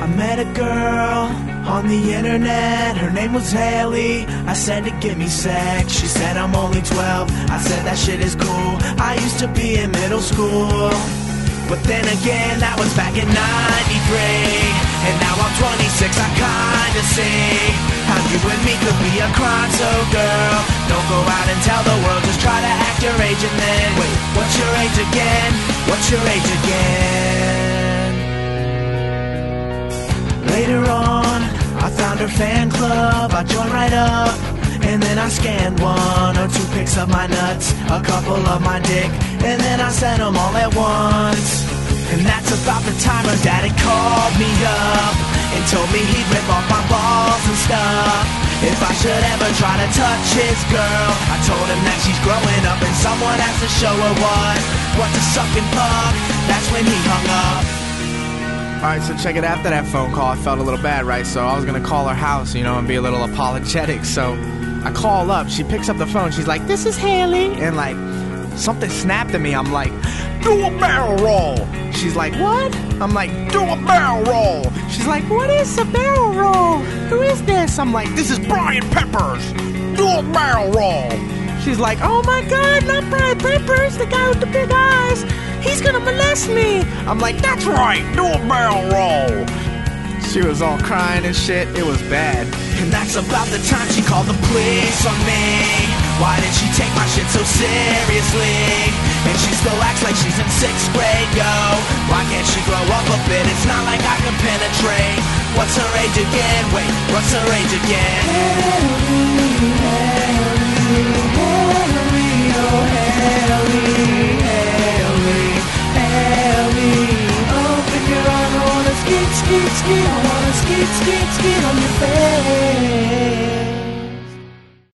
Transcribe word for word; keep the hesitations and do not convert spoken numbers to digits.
I met a girl on the internet, her name was Haley. I said to give me sex, she said I'm only twelve. I said that shit is cool, I used to be in middle school. But then again, that was back in ninety-three, and now I'm twenty-six, I kinda see how you and me could be a crime. So girl, don't go out and tell the world, just try to act your age and then wait, what's your age again? What's your age again? Later on, I found her fan club, I joined right up, and then I scanned one or two pics of my nuts, a couple of my dick, and then I sent them all at once. And that's about the time her daddy called me up and told me he'd rip off my balls and stuff if I should ever try to touch his girl. I told him that she's growing up and someone has to show her what what to suck and fuck. That's when he hung up. Alright, so check it, after that phone call, I felt a little bad, right? So I was gonna call her house, you know, and be a little apologetic. So I call up, she picks up the phone, she's like, "This is Haley," and like, something snapped at me. I'm like, "Do a barrel roll." She's like, "What?" I'm like, "Do a barrel roll." She's like, "What is a barrel roll? Who is this?" I'm like, "This is Brian Peppers. Do a barrel roll." She's like, "Oh my god, not Brian Peppers, the guy with the big eyes. He's gonna molest me." I'm like, "That's right, do a barrel roll." She was all crying and shit. It was bad. And that's about the time she called the police on me. Why did she take my shit so seriously? And she still acts like she's in sixth grade, yo. Why can't she grow up a bit? It's not like I can penetrate. What's her age again? Wait, what's her age again? Haley, Haley, Haley, oh Haley, Haley, Haley. Open your arm, I wanna skeet, skeet, skeet. I wanna skeet, skeet, skeet on your